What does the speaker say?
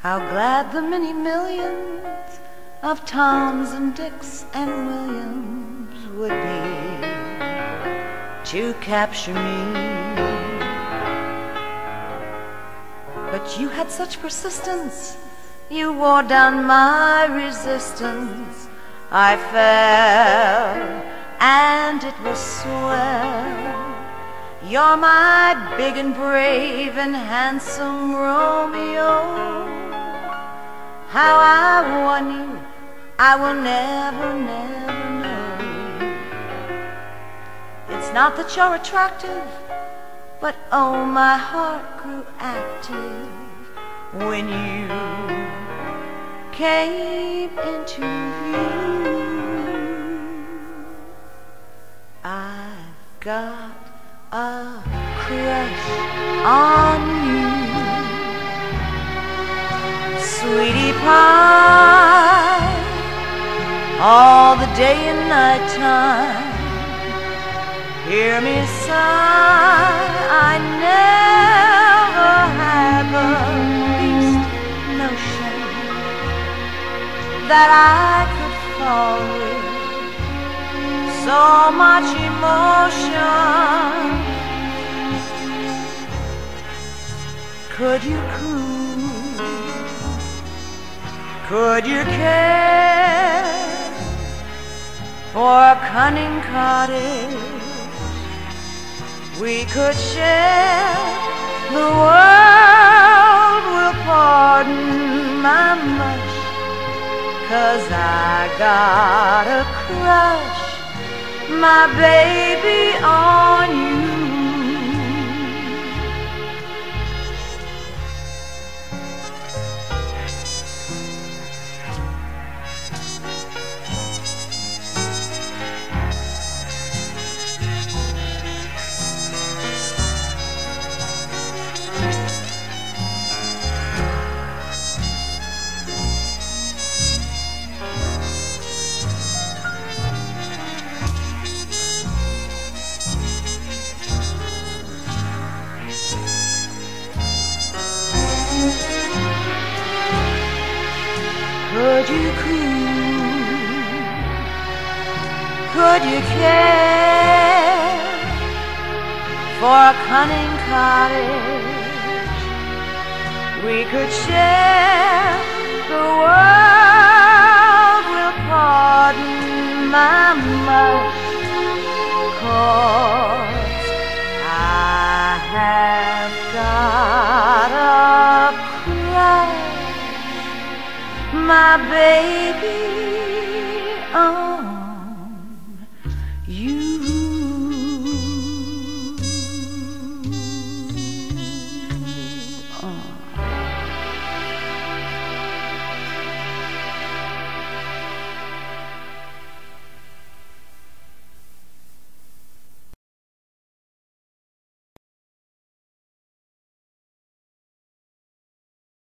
How glad the many millions of Toms and Dicks and Williams would be to capture me. But you had such persistence, you wore down my resistance. I fell, and it was swell. You're my big and brave and handsome Romeo. How I won you, I will never, never know. It's not that you're attractive, but oh, my heart grew active when you came into view. I've got a crush on you, sweetie pie, all the day and night time. Hear me sigh, I never had the least notion that I could fall with so much emotion. Could you cruise? Could you care for a cunning cottage? We could share, the world will pardon my much, 'cause I got a crush, my baby, on you. Could you cruise? Could you care for a cunning cottage? We could share, the world will pardon my much, 'cause I have got a crush, my baby, oh.